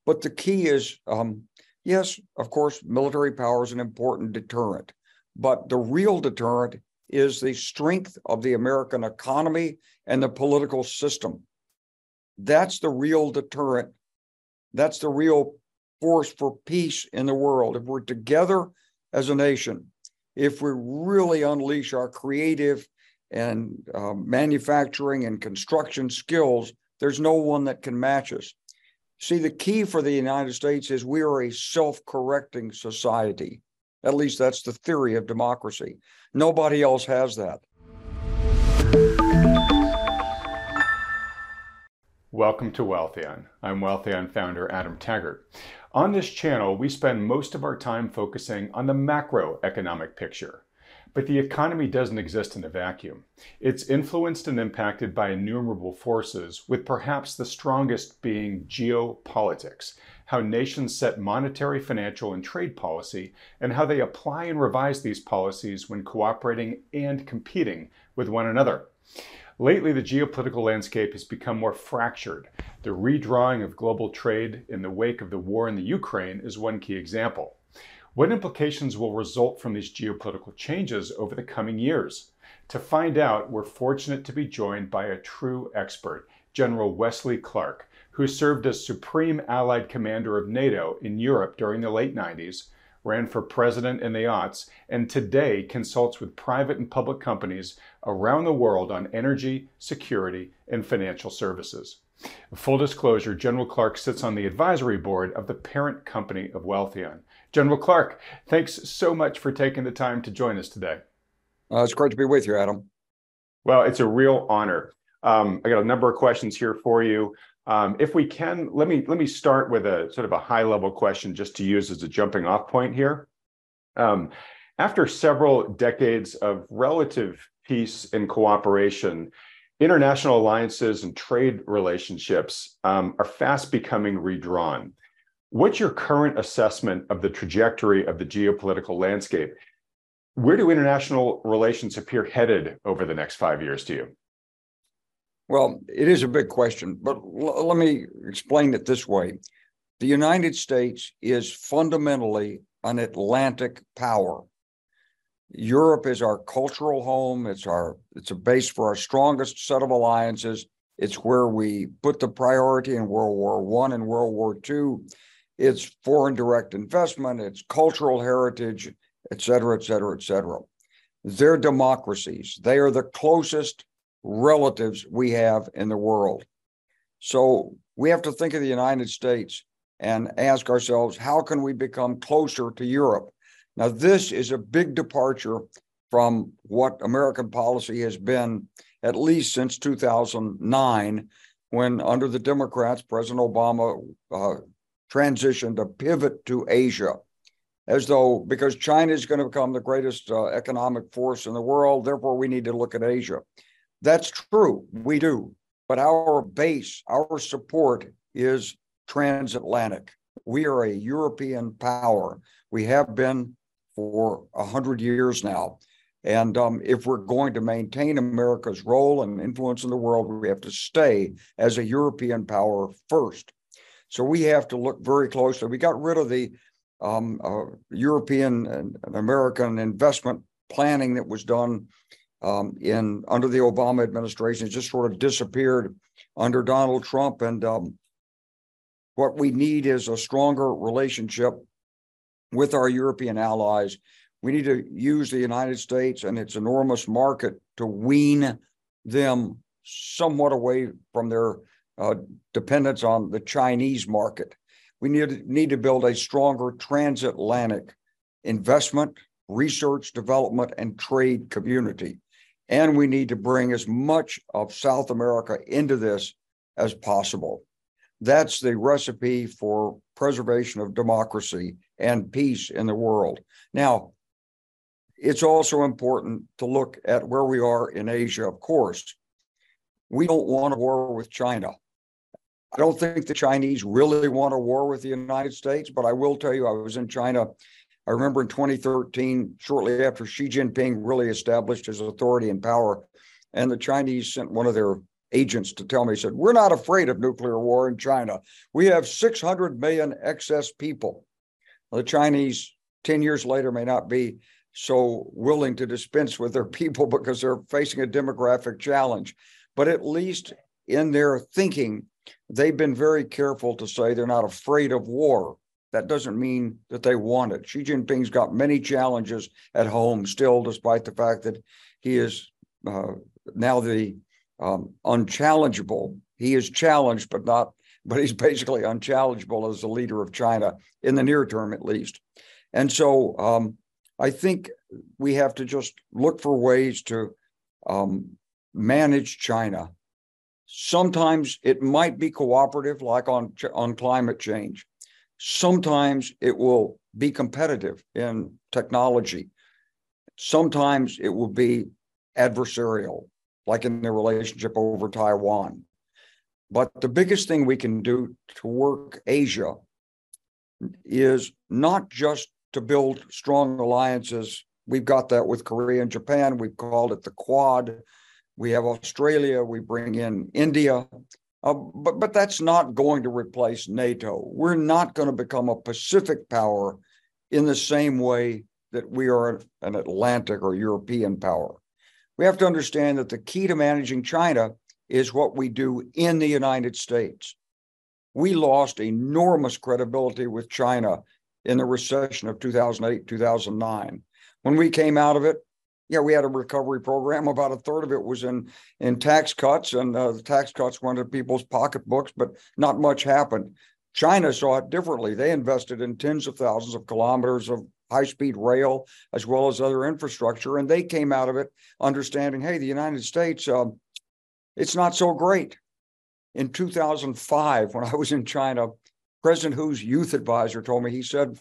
But the key is, yes, of course, military power is an important deterrent, but the real deterrent is the strength of the American economy and the political system. That's the real deterrent. That's the real force for peace in the world. If we're together as a nation, if we really unleash our creative and manufacturing and construction skills, there's no one that can match us. See, the key for the United States is we are a self-correcting society. At least that's the theory of democracy. Nobody else has that. Welcome to Wealthion. I'm Wealthion founder Adam Taggart. On this channel, we spend most of our time focusing on the macroeconomic picture. But the economy doesn't exist in a vacuum. It's influenced and impacted by innumerable forces, with perhaps the strongest being geopolitics, how nations set monetary, financial, and trade policy, and how they apply and revise these policies when cooperating and competing with one another. Lately, the geopolitical landscape has become more fractured. The redrawing of global trade in the wake of the war in the Ukraine is one key example. What implications will result from these geopolitical changes over the coming years? To find out, we're fortunate to be joined by a true expert, General Wesley Clark, who served as Supreme Allied Commander of NATO in Europe during the late 90s, ran for president in the aughts, and today consults with private and public companies around the world on energy, security, and financial services. Full disclosure, General Clark sits on the advisory board of the parent company of Wealthion. General Clark, thanks so much for taking the time to join us today. It's great to be with you, Adam. Well, it's a real honor. I got a number of questions here for you. If we can, let me start with a sort of a high-level question just to use as a jumping-off point here. After several decades of relative peace and cooperation, international alliances and trade relationships are fast becoming redrawn. What's your current assessment of the trajectory of the geopolitical landscape? Where do international relations appear headed over the next 5 years to you? Well, it is a big question, but let me explain it this way. The United States is fundamentally an Atlantic power. Europe is our cultural home. It's a base for our strongest set of alliances. It's where we put the priority in World War I and World War II. It's foreign direct investment, it's cultural heritage, et cetera, et cetera, et cetera. They're democracies. They are the closest relatives we have in the world. So we have to think of the United States and ask ourselves, how can we become closer to Europe? Now, this is a big departure from what American policy has been, at least since 2009, when under the Democrats, President Obama transitioned a pivot to Asia, as though because China is going to become the greatest economic force in the world, therefore we need to look at Asia. That's true, we do, but our base, our support is transatlantic. We are a European power. We have been for 100 years now. And if we're going to maintain America's role and influence in the world, we have to stay as a European power first. So we have to look very closely. We got rid of the European and American investment planning that was done under the Obama administration. It just sort of disappeared under Donald Trump. And what we need is a stronger relationship with our European allies. We need to use the United States and its enormous market to wean them somewhat away from their dependence on the Chinese market. We need to build a stronger transatlantic investment, research, development, and trade community. And we need to bring as much of South America into this as possible. That's the recipe for preservation of democracy and peace in the world. Now, it's also important to look at where we are in Asia, of course. We don't want a war with China. I don't think the Chinese really want a war with the United States, but I will tell you, I was in China. I remember in 2013, shortly after Xi Jinping really established his authority and power, and the Chinese sent one of their agents to tell me, he said, we're not afraid of nuclear war in China. We have 600 million excess people. The Chinese 10 years later may not be so willing to dispense with their people because they're facing a demographic challenge. But at least in their thinking, they've been very careful to say they're not afraid of war. That doesn't mean that they want it. Xi Jinping's got many challenges at home still, despite the fact that he is now the unchallengeable. He is challenged, but he's basically unchallengeable as the leader of China in the near term, at least. And so I think we have to just look for ways to manage China. Sometimes it might be cooperative, like on climate change. Sometimes it will be competitive in technology. Sometimes it will be adversarial, like in the relationship over Taiwan. But the biggest thing we can do to work Asia is not just to build strong alliances. We've got that with Korea and Japan. We've called it the Quad. We have Australia. We bring in India. But that's not going to replace NATO. We're not going to become a Pacific power in the same way that we are an Atlantic or European power. We have to understand that the key to managing China is what we do in the United States. We lost enormous credibility with China in the recession of 2008, 2009. When we came out of it, yeah, we had a recovery program. About a third of it was in tax cuts, and the tax cuts went into people's pocketbooks, but not much happened. China saw it differently. They invested in tens of thousands of kilometers of high-speed rail, as well as other infrastructure, and they came out of it understanding, hey, the United States, it's not so great. In 2005, when I was in China, President Hu's youth advisor told me, he said,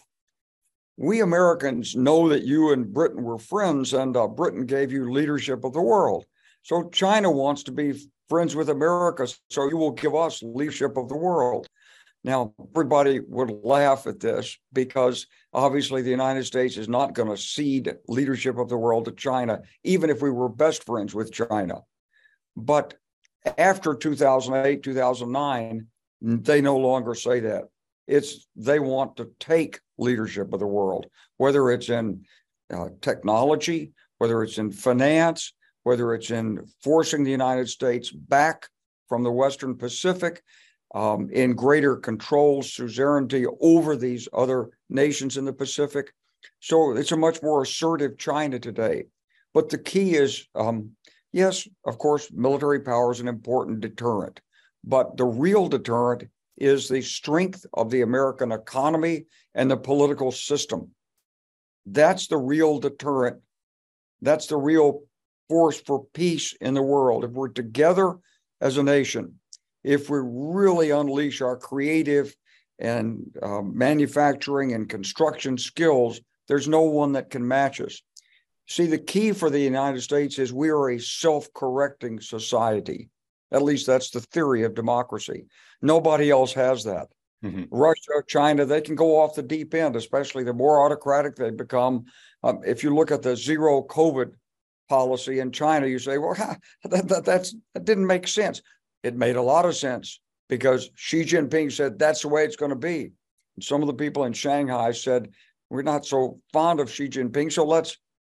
we Americans know that you and Britain were friends, and Britain gave you leadership of the world. So China wants to be friends with America, so you will give us leadership of the world. Now, everybody would laugh at this because obviously the United States is not going to cede leadership of the world to China, even if we were best friends with China. But after 2008, 2009, they no longer say that. They want to take leadership of the world, whether it's in technology, whether it's in finance, whether it's in forcing the United States back from the Western Pacific, in greater control, suzerainty over these other nations in the Pacific. So it's a much more assertive China today. But the key is, yes, of course, military power is an important deterrent, but the real deterrent is the strength of the American economy and the political system. That's the real deterrent. That's the real force for peace in the world. If we're together as a nation, if we really unleash our creative and manufacturing and construction skills, there's no one that can match us. See, the key for the United States is we are a self-correcting society. At least that's the theory of democracy. Nobody else has that. Mm-hmm. Russia, China, they can go off the deep end, especially the more autocratic they become. If you look at the zero COVID policy in China, you say, well, that didn't make sense. It made a lot of sense because Xi Jinping said that's the way it's going to be. And some of the people in Shanghai said, we're not so fond of Xi Jinping, so let's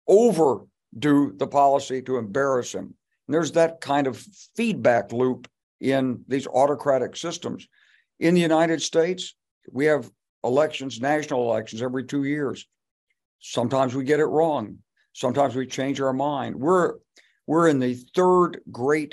overdo the policy to embarrass him. And there's that kind of feedback loop in these autocratic systems. In the United States, we have elections, national elections, every 2 years. Sometimes we get it wrong. Sometimes we change our mind. We're in the third great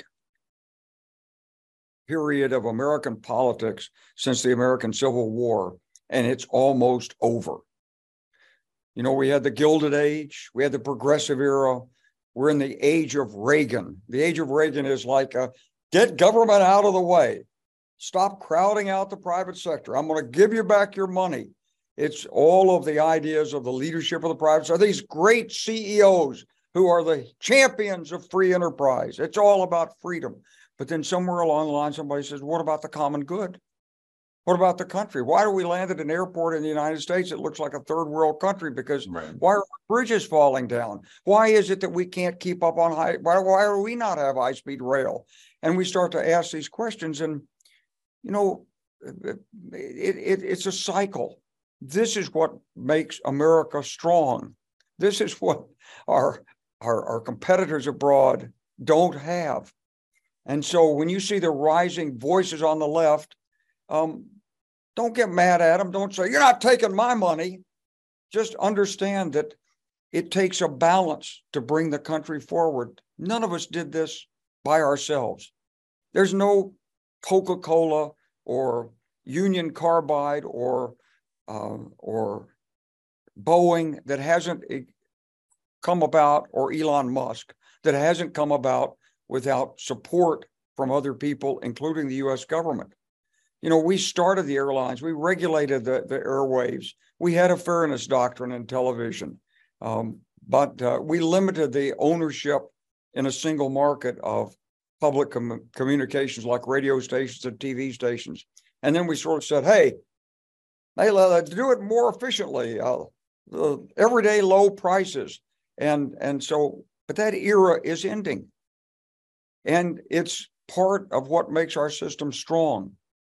period of American politics since the American Civil War, and it's almost over. You know, we had the Gilded Age, we had the Progressive Era. We're in the age of Reagan. The age of Reagan is like, get government out of the way. Stop crowding out the private sector. I'm going to give you back your money. It's all of the ideas of the leadership of the private sector. These great CEOs who are the champions of free enterprise. It's all about freedom. But then somewhere along the line, somebody says, what about the common good? What about the country? Why do we land at an airport in the United States that looks like a third world country? Because Right. why are bridges falling down? Why is it that we can't keep up on why do we not have high-speed rail? And we start to ask these questions, and it's a cycle. This is what makes America strong. This is what our competitors abroad don't have. And so when you see the rising voices on the left, don't get mad at them. Don't say, you're not taking my money. Just understand that it takes a balance to bring the country forward. None of us did this by ourselves. There's no Coca-Cola or Union Carbide or Boeing that hasn't come about, or Elon Musk, that hasn't come about without support from other people, including the U.S. government. We started the airlines, we regulated the airwaves, we had a fairness doctrine in television, but we limited the ownership in a single market of public communications like radio stations and TV stations. And then we sort of said, hey, let's do it more efficiently, everyday low prices. And so, but that era is ending. And it's part of what makes our system strong.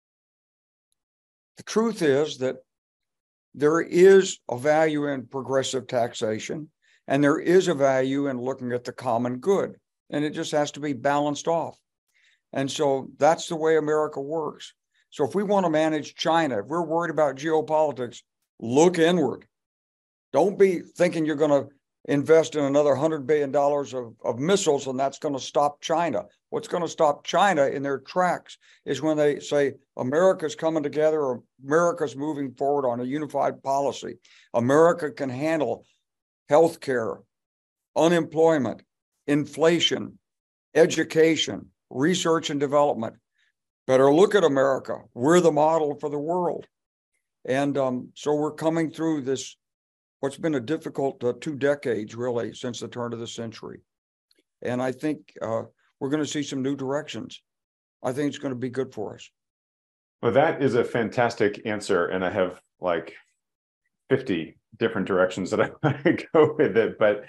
The truth is that there is a value in progressive taxation, and there is a value in looking at the common good, and it just has to be balanced off. And so that's the way America works. So if we want to manage China, if we're worried about geopolitics, look inward. Don't be thinking you're going to invest in another $100 billion of missiles and that's going to stop China. What's going to stop China in their tracks is when they say America's coming together, or America's moving forward on a unified policy. America can handle healthcare, unemployment, inflation, education, research and development. Better look at America. We're the model for the world. And so we're coming through this, what's been a difficult 2 decades, really, since the turn of the century. And I think we're going to see some new directions. I think it's going to be good for us. Well, that is a fantastic answer. And I have like 50 different directions that I want to go with it. But,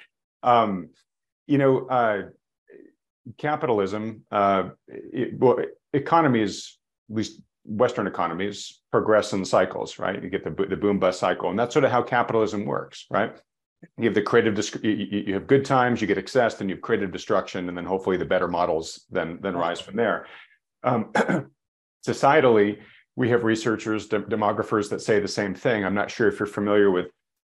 capitalism, economies, at least Western economies, progress in cycles, right? You get the boom bust cycle, and that's sort of how capitalism works, right? You have the creative, you have good times, you get excess, then you have creative destruction, and then hopefully the better models then rise from there. Societally, we have researchers, demographers that say the same thing. I'm not sure if you're familiar with,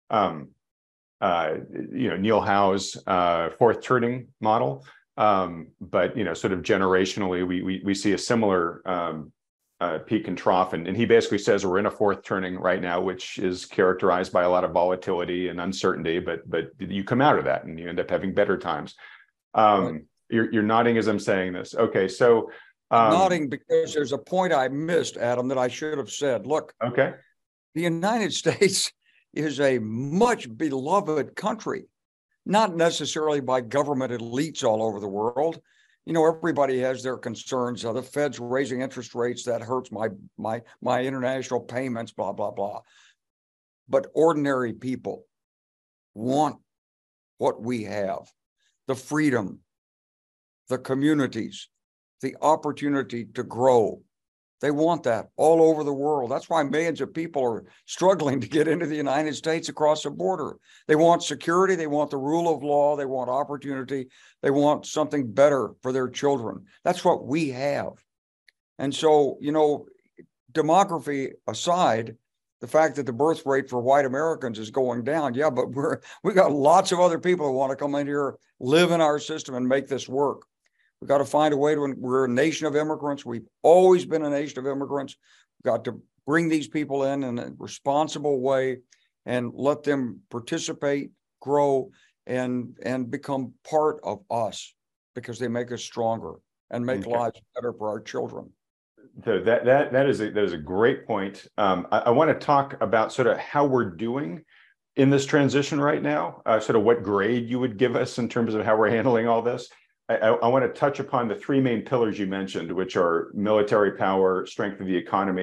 Neil Howe's fourth turning model, but sort of generationally, we see a similar peak and trough, and he basically says we're in a fourth turning right now, which is characterized by a lot of volatility and uncertainty. But you come out of that, and you end up having better times. Right. You're nodding as I'm saying this. Okay, so nodding because there's a point I missed, Adam, that I should have said. Look, okay, the United States is a much beloved country, not necessarily by government elites all over the world. Everybody has their concerns. The Fed's raising interest rates, that hurts my international payments, blah, blah, blah. But ordinary people want what we have: the freedom, the communities, the opportunity to grow. They want that all over the world. That's why millions of people are struggling to get into the United States across the border. They want security. They want the rule of law. They want opportunity. They want something better for their children. That's what we have. And so, demography aside, the fact that the birth rate for white Americans is going down, yeah, but we got lots of other people who want to come in here, live in our system, and make this work. We've got to find a way we're a nation of immigrants. We've always been a nation of immigrants. We've got to bring these people in a responsible way and let them participate, grow, and become part of us, because they make us stronger and make lives better for our children. So that is a great point. I want to talk about sort of how we're doing in this transition right now, sort of what grade you would give us in terms of how we're handling all this. I want to touch upon the 3 main pillars you mentioned, which are military power, strength of the economy,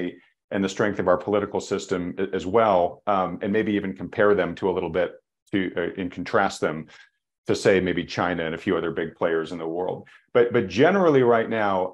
and the strength of our political system as well, and maybe even compare them to a little bit and contrast them to, say, maybe China and a few other big players in the world. But generally right now,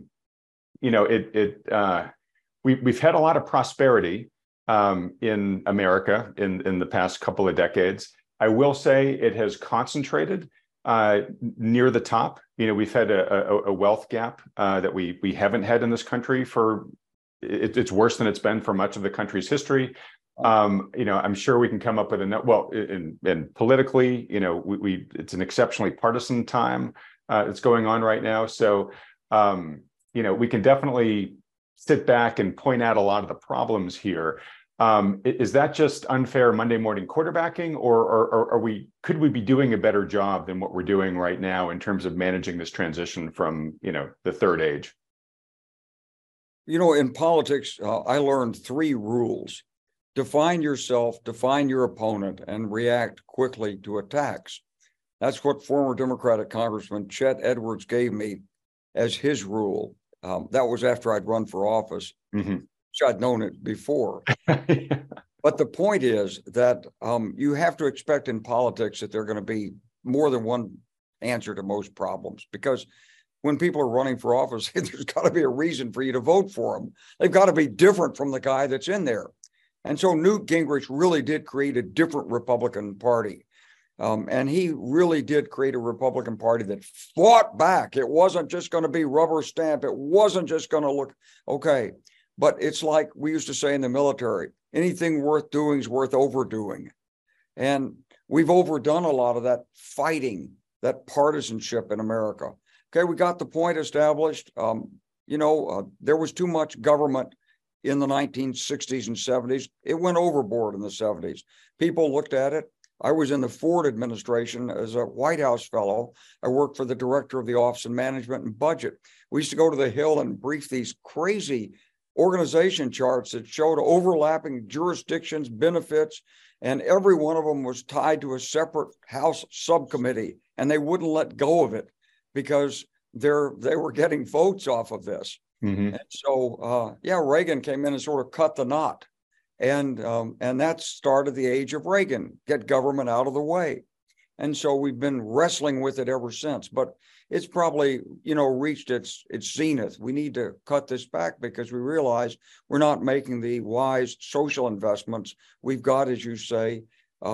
we've had a lot of prosperity in America in the past couple of decades. I will say it has concentrated near the top. We've had a wealth gap that we haven't had in this country for, it's worse than it's been for much of the country's history. I'm sure we can come up with and politically, it's an exceptionally partisan time that's going on right now. So, we can definitely sit back and point out a lot of the problems here. Is that just unfair Monday morning quarterbacking, or could we be doing a better job than what we're doing right now in terms of managing this transition from, the third age? In politics, I learned 3 rules. Define yourself, define your opponent, and react quickly to attacks. That's what former Democratic Congressman Chet Edwards gave me as his rule. That was after I'd run for office, which I'd known it before. But the point is that you have to expect in politics that there are going to be more than one answer to most problems, because when people are running for office, there's got to be a reason for you to vote for them. They've got to be different from the guy that's in there. And so Newt Gingrich really did create a different Republican Party. And he really did create a Republican Party that fought back. It wasn't just going to be rubber stamp. It wasn't just going to look okay. But it's like we used to say in the military, anything worth doing is worth overdoing. And we've overdone a lot of that fighting, that partisanship in America. Okay, we got the point established. There was too much government in the 1960s and 70s. It went overboard in the 70s. People looked at it. I was in the Ford administration as a White House fellow. I worked for the director of the Office of Management and Budget. We used to go to the Hill and brief these crazy organization charts that showed overlapping jurisdictions, benefits, and every one of them was tied to a separate House subcommittee, and they wouldn't let go of it because they were getting votes off of this. And so, Reagan came in and sort of cut the knot. And that started the age of Reagan, get government out of the way. And so we've been wrestling with it ever since. But it's probably, reached its zenith. We need to cut this back because we realize we're not making the wise social investments. We've got, as you say,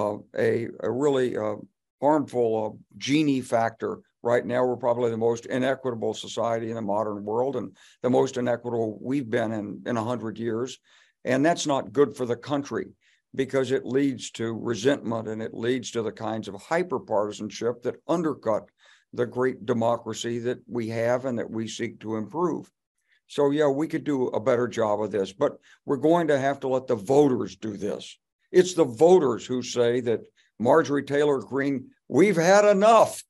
a really harmful Gini factor. Right now, we're probably the most inequitable society in the modern world and the most inequitable we've been in 100 years. And that's not good for the country because it leads to resentment and it leads to the kinds of hyper-partisanship that undercut the great democracy that we have and that we seek to improve. So, we could do a better job of this, but we're going to have to let the voters do this. It's the voters who say that Marjorie Taylor Greene, we've had enough.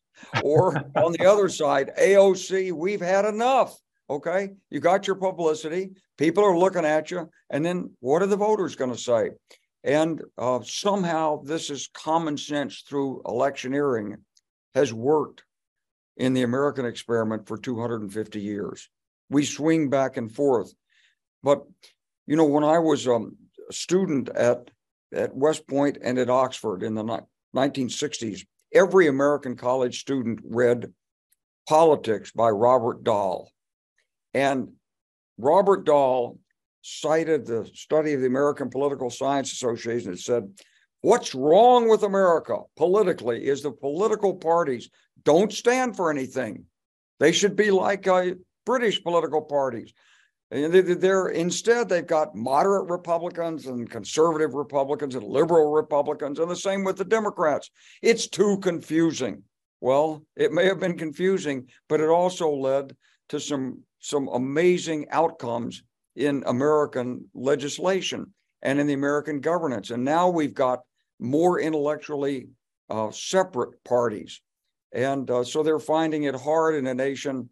Or on the other side, AOC, we've had enough. Okay, you got your publicity. People are looking at you. And then what are the voters going to say? And somehow this is common sense through electioneering has worked in the American experiment for 250 years. We swing back and forth. But, when I was a student at West Point and at Oxford in the 1960s, every American college student read Politics by Robert Dahl. And Robert Dahl cited the study of the American Political Science Association that said, what's wrong with America politically is the political parties don't stand for anything. They should be like British political parties. Instead, they've got moderate Republicans and conservative Republicans and liberal Republicans, and the same with the Democrats. It's too confusing. Well, it may have been confusing, but it also led to some amazing outcomes in American legislation and in the American governance. And now we've got more intellectually separate parties. And so they're finding it hard in a nation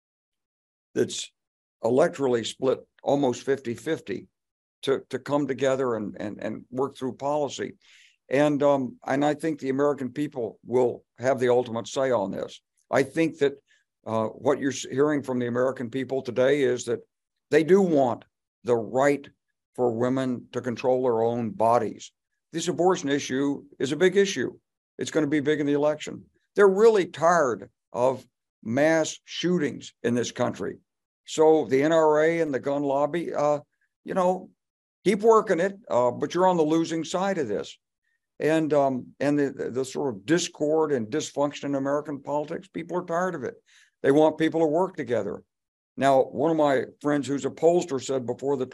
that's electorally split almost 50-50 to come together and work through policy. And I think the American people will have the ultimate say on this. I think that what you're hearing from the American people today is that they do want the right for women to control their own bodies. This abortion issue is a big issue. It's going to be big in the election. They're really tired of mass shootings in this country. So the NRA and the gun lobby, keep working it, but you're on the losing side of this. And the sort of discord and dysfunction in American politics, people are tired of it. They want people to work together. Now, one of my friends who's a pollster said before the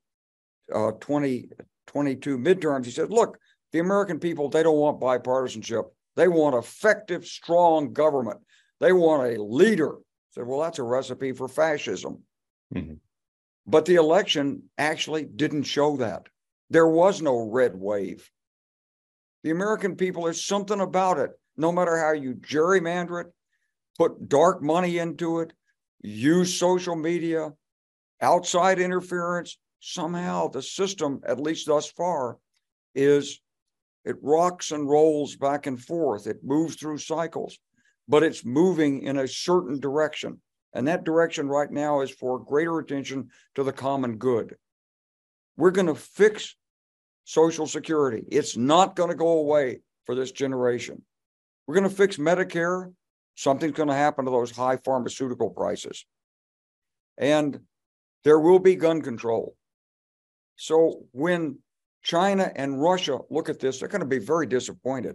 2022 midterms, he said, look, the American people, they don't want bipartisanship. They want effective, strong government. They want a leader. I said, well, that's a recipe for fascism. Mm-hmm. But the election actually didn't show that. There was no red wave. The American people, there's something about it. No matter how you gerrymander it, put dark money into it, use social media, outside interference, somehow the system, at least thus far, it rocks and rolls back and forth. It moves through cycles, but it's moving in a certain direction. And that direction right now is for greater attention to the common good. We're going to fix Social Security. It's not going to go away for this generation. We're going to fix Medicare. Something's going to happen to those high pharmaceutical prices. And there will be gun control. So when China and Russia look at this, they're going to be very disappointed.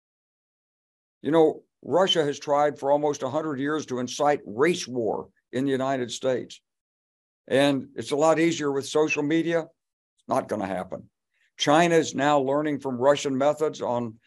Russia has tried for almost 100 years to incite race war in the United States. And it's a lot easier with social media. It's not going to happen. China is now learning from Russian methods on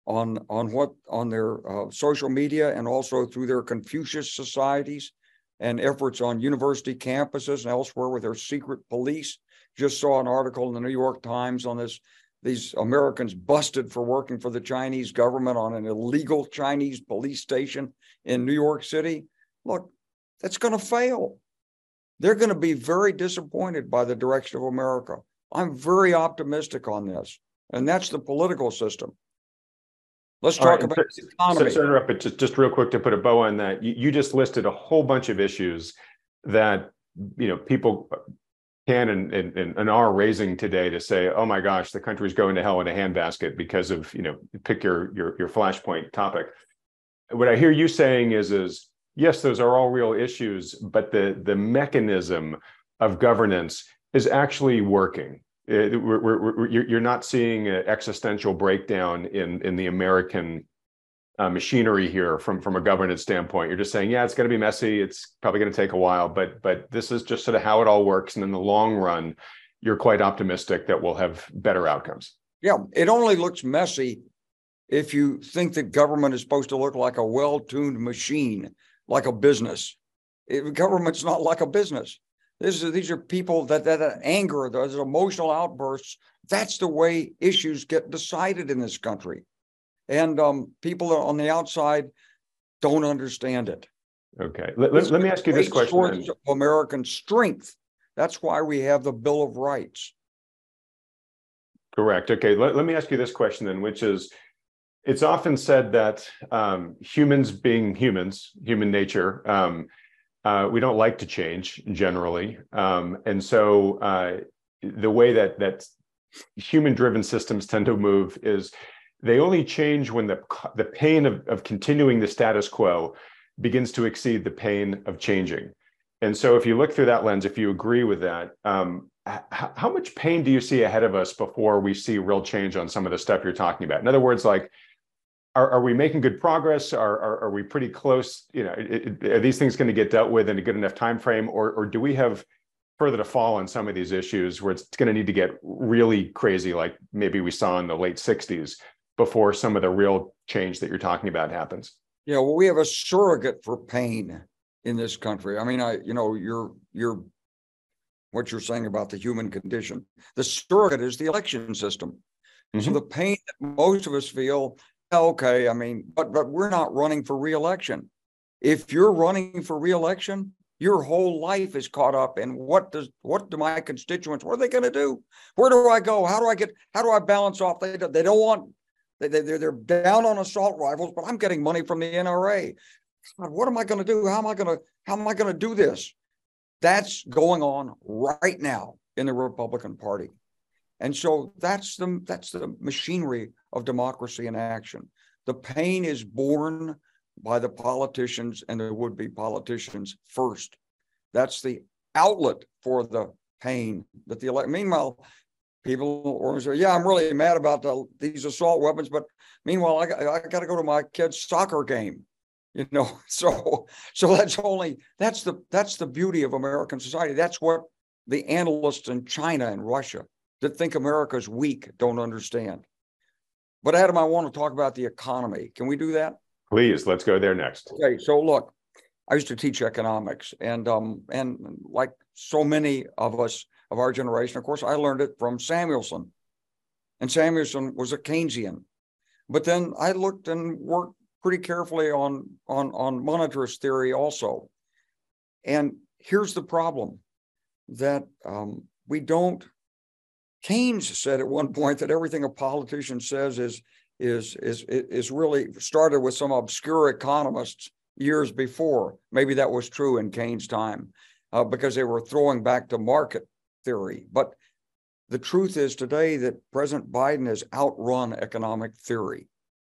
their social media and also through their Confucius societies and efforts on university campuses and elsewhere with their secret police. Just saw an article in the New York Times on these Americans busted for working for the Chinese government on an illegal Chinese police station in New York City. Look, that's going to fail. They're going to be very disappointed by the direction of America. I'm very optimistic on this, and that's the political system. Let's talk about the economy. So interrupt, but just real quick to put a bow on that. You just listed a whole bunch of issues that people can and are raising today to say, oh my gosh, the country's going to hell in a handbasket because of pick your flashpoint topic. What I hear you saying is yes, those are all real issues, but the mechanism of governance is actually working. You're not seeing an existential breakdown in the American machinery here from a governance standpoint. You're just saying, yeah, it's going to be messy. It's probably going to take a while, but this is just sort of how it all works. And in the long run, you're quite optimistic that we'll have better outcomes. Yeah, it only looks messy if you think that government is supposed to look like a well-tuned machine, like a business. Government's not like a business. These are people that anger, those emotional outbursts. That's the way issues get decided in this country. And people on the outside don't understand it. Okay. Let me ask you this question. Source of American strength. That's why we have the Bill of Rights. Correct. Okay. Let me ask you this question then, which is, it's often said that humans being humans, human nature, we don't like to change generally. And so the way that human-driven systems tend to move is they only change when the pain of continuing the status quo begins to exceed the pain of changing. And so if you look through that lens, if you agree with that, how much pain do you see ahead of us before we see real change on some of the stuff you're talking about? In other words, like, are we making good progress? Are we pretty close? Are these things going to get dealt with in a good enough time frame, or do we have further to fall on some of these issues where it's going to need to get really crazy, like maybe we saw in the late 60s, before some of the real change that you're talking about happens? Yeah, well, we have a surrogate for pain in this country. I mean, what you're saying about the human condition. The surrogate is the election system. Mm-hmm. So the pain that most of us feel. Okay, I mean, but we're not running for re-election. If you're running for re-election, your whole life is caught up in what do my constituents, what are they going to do? Where do I go? How do I balance off? They don't want, they're down on assault rifles, but I'm getting money from the NRA. What am I going to do? How am I going to do this? That's going on right now. in the Republican Party. And so that's the machinery of democracy in action. The pain is borne by the politicians and the would-be politicians first. That's the outlet for the pain that the elect. Meanwhile, people always say, "Yeah, I'm really mad about these assault weapons," but meanwhile, I got to go to my kid's soccer game. So that's the beauty of American society. That's what the analysts in China and Russia that think America's weak don't understand. But Adam, I want to talk about the economy. Can we do that? Please, let's go there next. Okay, so look, I used to teach economics, and like so many of us of our generation, of course, I learned it from Samuelson, and Samuelson was a Keynesian. But then I looked and worked pretty carefully on monetarist theory also. And here's the problem that we don't. Keynes said at one point that everything a politician says is really started with some obscure economists years before. Maybe that was true in Keynes' time because they were throwing back to market theory. But the truth is today that President Biden has outrun economic theory.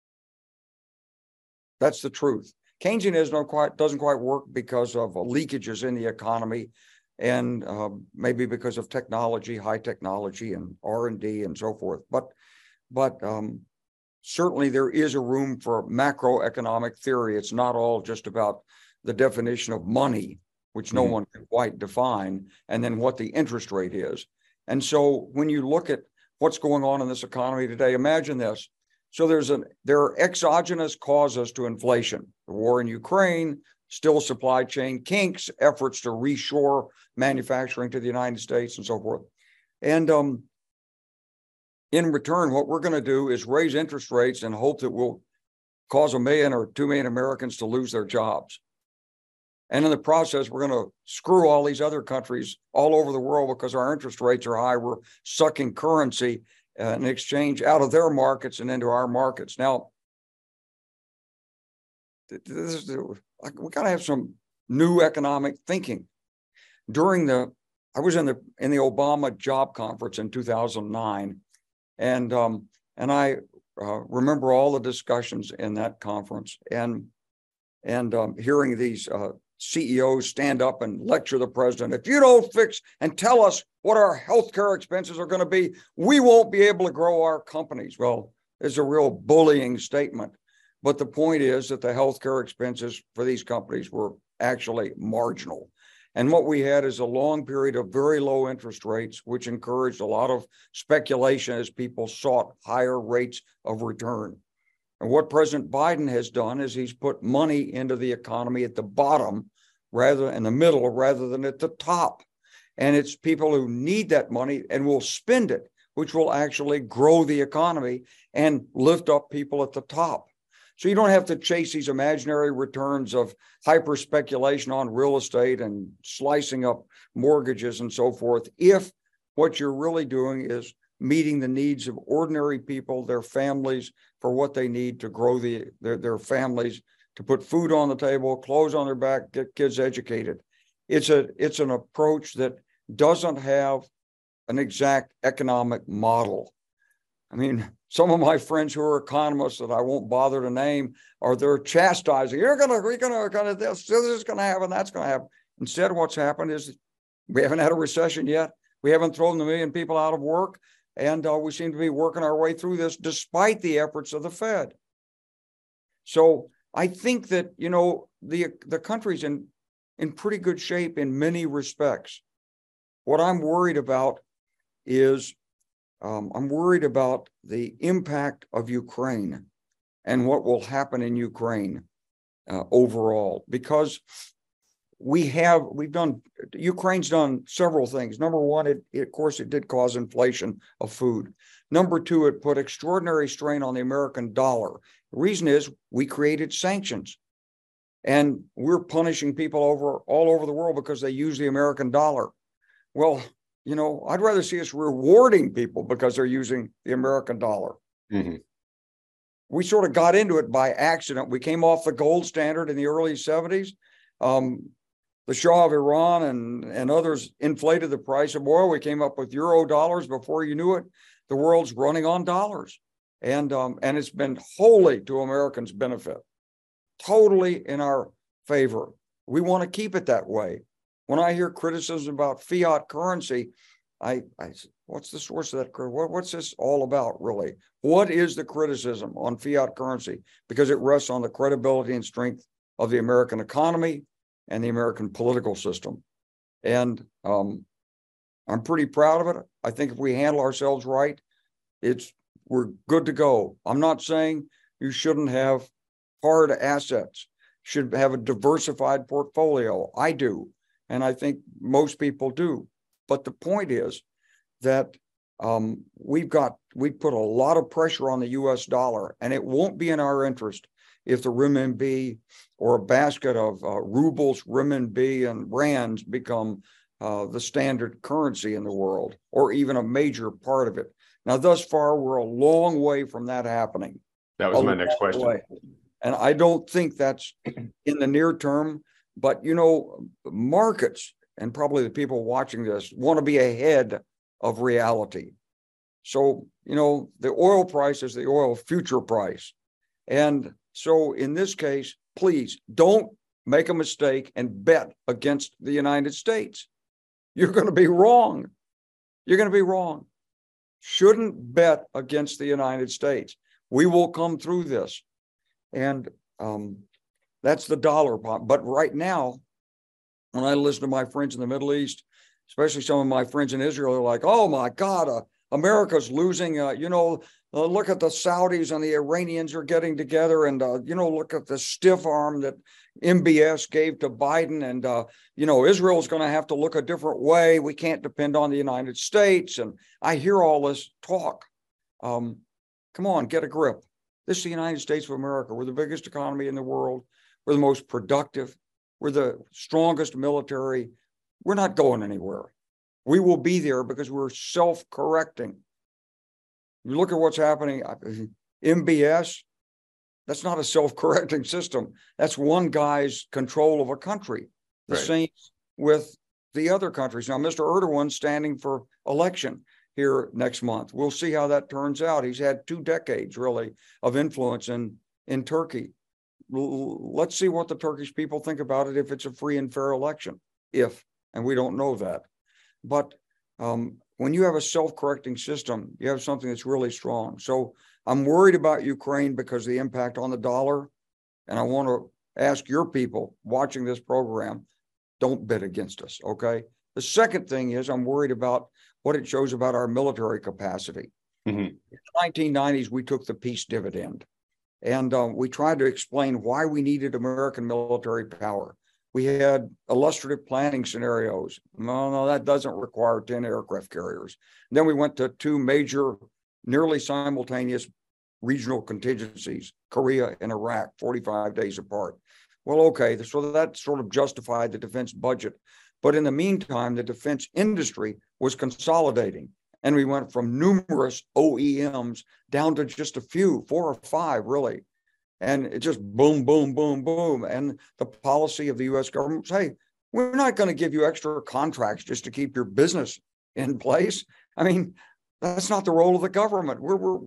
That's the truth. Keynesianism doesn't quite work because of leakages in the economy, and maybe because of technology, high technology, and R&D and so forth. But certainly there is a room for macroeconomic theory. It's not all just about the definition of money, which no one can quite define, and then what the interest rate is. And so when you look at what's going on in this economy today, imagine this. So there are exogenous causes to inflation. The war in Ukraine, still supply chain kinks, efforts to reshore manufacturing to the United States and so forth. And in return, what we're going to do is raise interest rates and hope that we'll cause 1 million or 2 million Americans to lose their jobs. And in the process, we're going to screw all these other countries all over the world because our interest rates are high. We're sucking currency in exchange out of their markets and into our markets. Now, we got to have some new economic thinking. I was in the Obama job conference in 2009, and I remember all the discussions in that conference, and hearing these CEOs stand up and lecture the president. If you don't fix and tell us what our healthcare expenses are going to be, we won't be able to grow our companies. Well, it's a real bullying statement. But the point is that the healthcare expenses for these companies were actually marginal. And what we had is a long period of very low interest rates, which encouraged a lot of speculation as people sought higher rates of return. And what President Biden has done is he's put money into the economy at the bottom, rather in the middle, rather than at the top. And it's people who need that money and will spend it, which will actually grow the economy and lift up people at the top. So you don't have to chase these imaginary returns of hyper speculation on real estate and slicing up mortgages and so forth, if what you're really doing is meeting the needs of ordinary people, their families, for what they need to grow their families, to put food on the table, clothes on their back, get kids educated. It's an approach that doesn't have an exact economic model. I mean, some of my friends who are economists that I won't bother to name they're chastising. We're gonna this is gonna happen, that's gonna happen. Instead, what's happened is we haven't had a recession yet. We haven't thrown 1 million people out of work. And we seem to be working our way through this despite the efforts of the Fed. So I think that, the country's in pretty good shape in many respects. What I'm worried about is the impact of Ukraine and what will happen in Ukraine overall, because Ukraine's done several things. Number one, of course, it did cause inflation of food. Number two, it put extraordinary strain on the American dollar. The reason is we created sanctions, and we're punishing people all over the world because they use the American dollar. Well, I'd rather see us rewarding people because they're using the American dollar. Mm-hmm. We sort of got into it by accident. We came off the gold standard in the early 70s. the Shah of Iran and others inflated the price of oil. We came up with euro dollars. Before you knew it, the world's running on dollars. And it's been wholly to Americans' benefit, totally in our favor. We want to keep it that way. When I hear criticism about fiat currency, I what's the source of that? What's this all about, really? What is the criticism on fiat currency? Because it rests on the credibility and strength of the American economy and the American political system. And I'm pretty proud of it. I think if we handle ourselves right, we're good to go. I'm not saying you shouldn't have hard assets, should have a diversified portfolio. I do, and I think most people do. But the point is that we put a lot of pressure on the U.S. dollar, and it won't be in our interest if the renminbi or a basket of rubles, renminbi, and rands become the standard currency in the world, or even a major part of it. Now, thus far, we're a long way from that happening. That was my next question. Way. And I don't think that's in the near term, but, markets and probably the people watching this want to be ahead of reality. So, the oil price is the oil future price. And so in this case, please don't make a mistake and bet against the United States. You're going to be wrong. You're going to be wrong. Shouldn't bet against the United States. We will come through this. And that's the dollar. But right now, when I listen to my friends in the Middle East, especially some of my friends in Israel, they're like, oh my God, America's losing. Look at the Saudis and the Iranians are getting together, and look at the stiff arm that MBS gave to Biden, and Israel's going to have to look a different way. We can't depend on the United States. And I hear all this talk. Come on, get a grip. This is the United States of America. We're the biggest economy in the world. We're the most productive. We're the strongest military. We're not going anywhere. We will be there because we're self-correcting. You look at what's happening, MBS, that's not a self-correcting system. That's one guy's control of a country. The Right. same with the other countries. Now, Mr. Erdogan's standing for election here next month. We'll see how that turns out. He's had 2 decades, really, of influence in Turkey. Let's see what the Turkish people think about it if it's a free and fair election. And we don't know that. But when you have a self-correcting system, you have something that's really strong. So I'm worried about Ukraine because of the impact on the dollar. And I want to ask your people watching this program, don't bet against us, okay? The second thing is I'm worried about what it shows about our military capacity. Mm-hmm. In the 1990s, we took the peace dividend. And we tried to explain why we needed American military power. We had illustrative planning scenarios. No, that doesn't require 10 aircraft carriers. And then we went to 2 major, nearly simultaneous regional contingencies, Korea and Iraq, 45 days apart. Well, okay, so that sort of justified the defense budget. But in the meantime, the defense industry was consolidating. And we went from numerous OEMs down to just a few, 4 or 5, really. And it just boom, boom, boom, boom. And the policy of the U.S. government was, hey, we're not going to give you extra contracts just to keep your business in place. I mean, that's not the role of the government.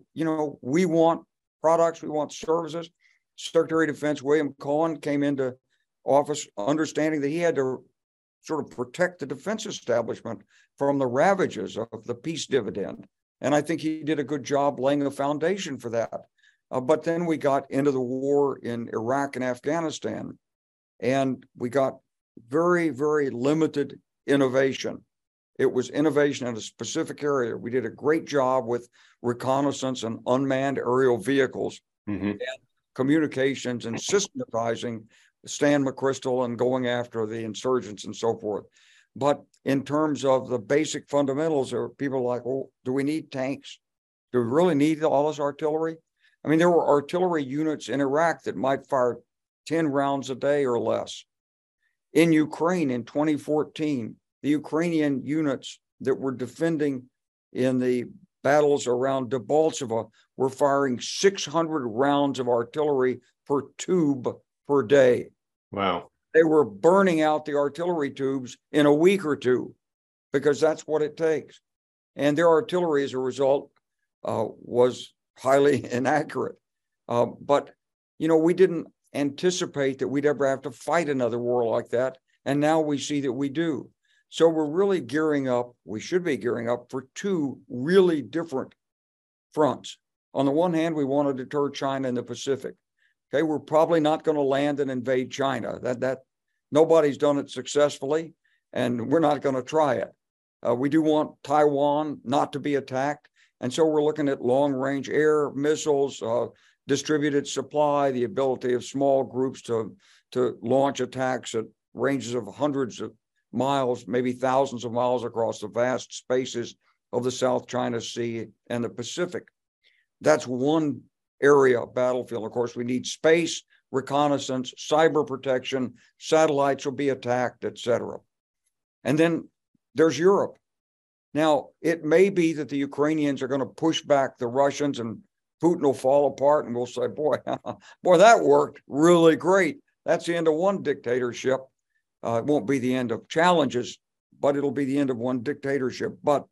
We want products, we want services. Secretary of Defense William Cohen came into office understanding that he had to sort of protect the defense establishment from the ravages of the peace dividend. And I think he did a good job laying a foundation for that. But then we got into the war in Iraq and Afghanistan, and we got very, very limited innovation. It was innovation in a specific area. We did a great job with reconnaissance and unmanned aerial vehicles, Mm-hmm. and communications and systematizing Stan McChrystal and going after the insurgents and so forth. But in terms of the basic fundamentals, there were people like, well, do we need tanks? Do we really need all this artillery? I mean, there were artillery units in Iraq that might fire 10 rounds a day or less. In Ukraine in 2014, the Ukrainian units that were defending in the battles around Debaltseve were firing 600 rounds of artillery per tube per day. Wow. They were burning out the artillery tubes in a week or two because that's what it takes. And their artillery, as a result, was highly inaccurate. But, we didn't anticipate that we'd ever have to fight another war like that. And now we see that we do. So we're really gearing up. We should be gearing up for two really different fronts. On the one hand, we want to deter China in the Pacific. Okay, we're probably not going to land and invade China. That nobody's done it successfully, and we're not going to try it. We do want Taiwan not to be attacked, and so we're looking at long-range air missiles, distributed supply, the ability of small groups to launch attacks at ranges of hundreds of miles, maybe thousands of miles across the vast spaces of the South China Sea and the Pacific. That's one area of battlefield. Of course, we need space, reconnaissance, cyber protection, satellites will be attacked, etc. And then there's Europe. Now, it may be that the Ukrainians are going to push back the Russians and Putin will fall apart and we'll say, boy, that worked really great. That's the end of one dictatorship. It won't be the end of challenges, but it'll be the end of one dictatorship. But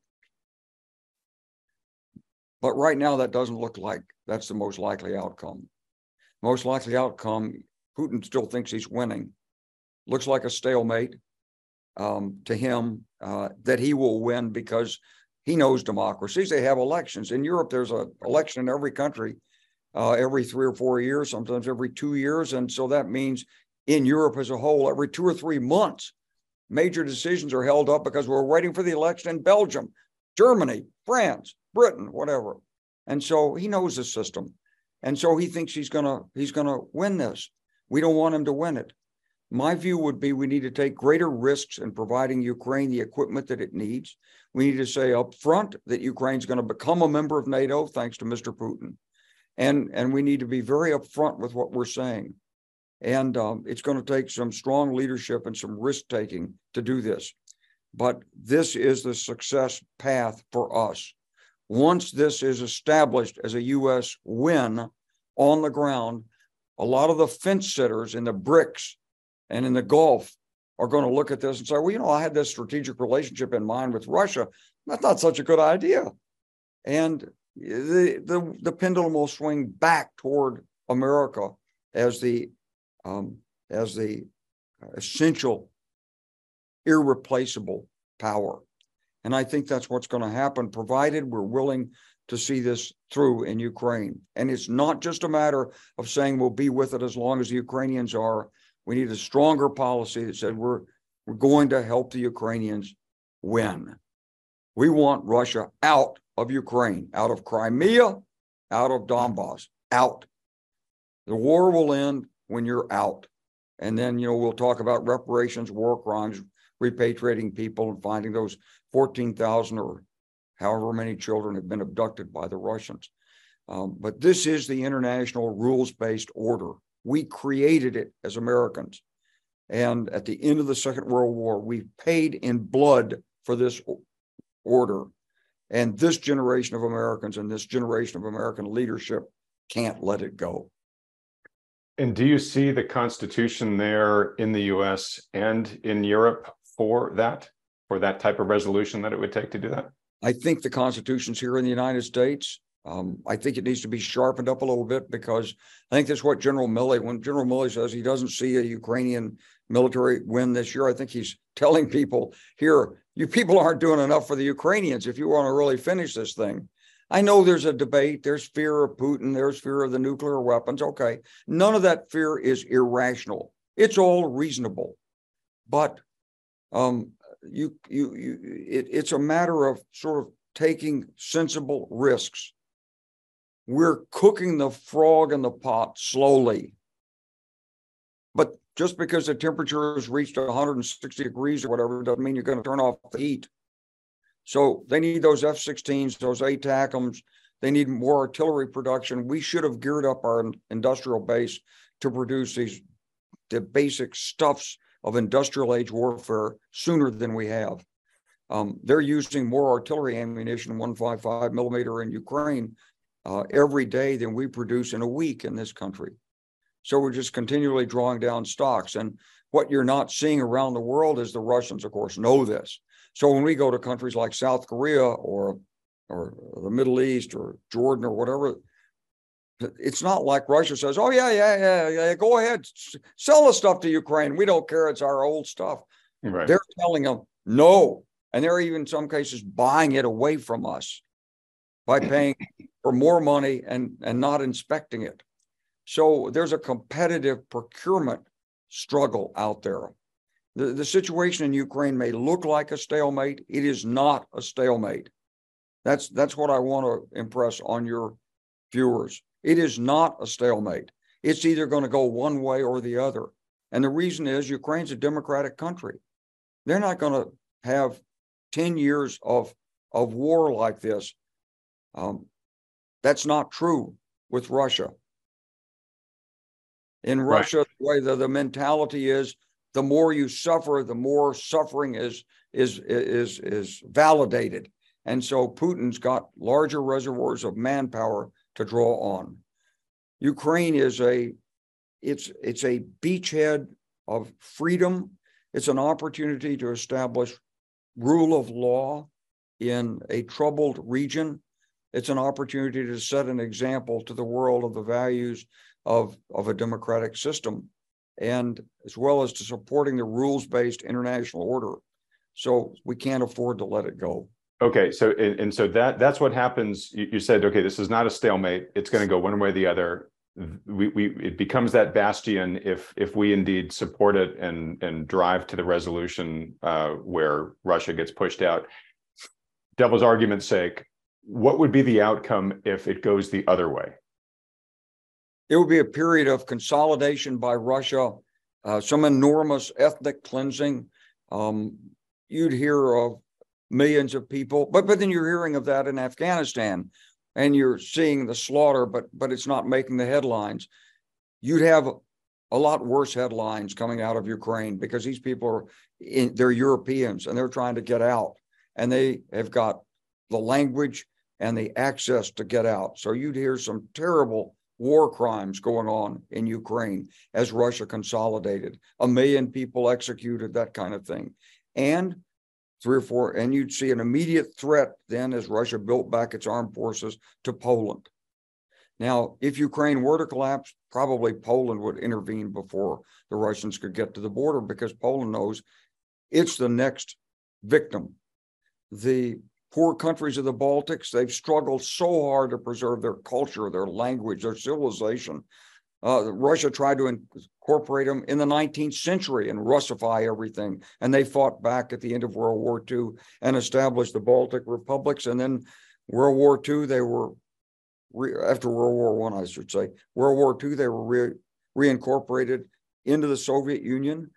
right now, that doesn't look like that's the most likely outcome. Most likely outcome, Putin still thinks he's winning. Looks like a stalemate to him, that he will win because he knows democracies. They have elections. In Europe, there's an election in every country every 3 or 4 years, sometimes every 2 years. And so that means in Europe as a whole, every 2 or 3 months, major decisions are held up because we're waiting for the election in Belgium, Germany, France, Britain, whatever. And so he knows the system. And so he thinks he's gonna win this. We don't want him to win it. My view would be we need to take greater risks in providing Ukraine the equipment that it needs. We need to say up front that Ukraine's going to become a member of NATO, thanks to Mr. Putin. And we need to be very upfront with what we're saying. And it's going to take some strong leadership and some risk-taking to do this. But this is the success path for us. Once this is established as a U.S. win on the ground, a lot of the fence sitters in the BRICS and in the Gulf are going to look at this and say, well, I had this strategic relationship in mind with Russia. That's not such a good idea. And the pendulum will swing back toward America as the essential, irreplaceable power. And I think that's what's going to happen, provided we're willing to see this through in Ukraine. And it's not just a matter of saying we'll be with it as long as the Ukrainians are. We need a stronger policy that said we're going to help the Ukrainians win. We want Russia out of Ukraine, out of Crimea, out of Donbass, out. The war will end when you're out. And then, we'll talk about reparations, war crimes, repatriating people and finding those 14,000 or however many children have been abducted by the Russians. But this is the international rules-based order. We created it as Americans. And at the end of the Second World War, we paid in blood for this order. And this generation of Americans and this generation of American leadership can't let it go. And do you see the Constitution there in the U.S. and in Europe for that type of resolution that it would take to do that? I think the Constitution's here in the United States. I think it needs to be sharpened up a little bit, because I think that's what when General Milley says he doesn't see a Ukrainian military win this year, I think he's telling people here, you people aren't doing enough for the Ukrainians if you want to really finish this thing. I know there's a debate. There's fear of Putin. There's fear of the nuclear weapons. Okay. None of that fear is irrational. It's all reasonable. But it's a matter of sort of taking sensible risks. We're cooking the frog in the pot slowly. But just because the temperature has reached 160 degrees or whatever doesn't mean you're going to turn off the heat. So they need those F-16s, those ATACMs. They need more artillery production. We should have geared up our industrial base to produce the basic stuffs of industrial age warfare sooner than we have. They're using more artillery ammunition, 155 millimeter in Ukraine, every day than we produce in a week in this country. So we're just continually drawing down stocks. And What you're not seeing around the world is the Russians, of course, know this. So when we go to countries like South Korea or the Middle East or Jordan or whatever, it's not like Russia says, oh, yeah, go ahead, sell the stuff to Ukraine. We don't care. It's our old stuff. Right. They're telling them no. And they're even in some cases buying it away from us by paying for more money and not inspecting it. So there's a competitive procurement struggle out there. The situation in Ukraine may look like a stalemate. It is not a stalemate. That's what I want to impress on your viewers. It is not a stalemate. It's either going to go one way or the other. And the reason is Ukraine's a democratic country. They're not going to have 10 years of war like this. That's not true with Russia. In Russia, the way the mentality is, the more you suffer, the more suffering is validated. And so Putin's got larger reservoirs of manpower to draw on. Ukraine is it's a beachhead of freedom. It's an opportunity to establish rule of law in a troubled region. It's an opportunity to set an example to the world of the values of a democratic system, and as well as to supporting the rules-based international order. So we can't afford to let it go. Okay, so that's what happens. You said, okay, this is not a stalemate. It's going to go one way or the other. It becomes that bastion if we indeed support it and drive to the resolution where Russia gets pushed out. Devil's argument's sake, what would be the outcome if it goes the other way? It would be a period of consolidation by Russia, some enormous ethnic cleansing. You'd hear of millions of people, but then you're hearing of that in Afghanistan, and you're seeing the slaughter, but it's not making the headlines. You'd have a lot worse headlines coming out of Ukraine because these people they're Europeans and they're trying to get out, and they have got the language and the access to get out. So you'd hear some terrible war crimes going on in Ukraine as Russia consolidated, 1 million people executed, that kind of thing. And 3 or 4, and you'd see an immediate threat then as Russia built back its armed forces to Poland. Now, if Ukraine were to collapse, probably Poland would intervene before the Russians could get to the border, because Poland knows it's the next victim. The poor countries of the Baltics, they've struggled so hard to preserve their culture, their language, their civilization. Russia tried to incorporate them in the 19th century and Russify everything. And they fought back at the end of World War II and established the Baltic republics. And then World War II, they were, after World War I, I should say, World War II, they were reincorporated into the Soviet Union.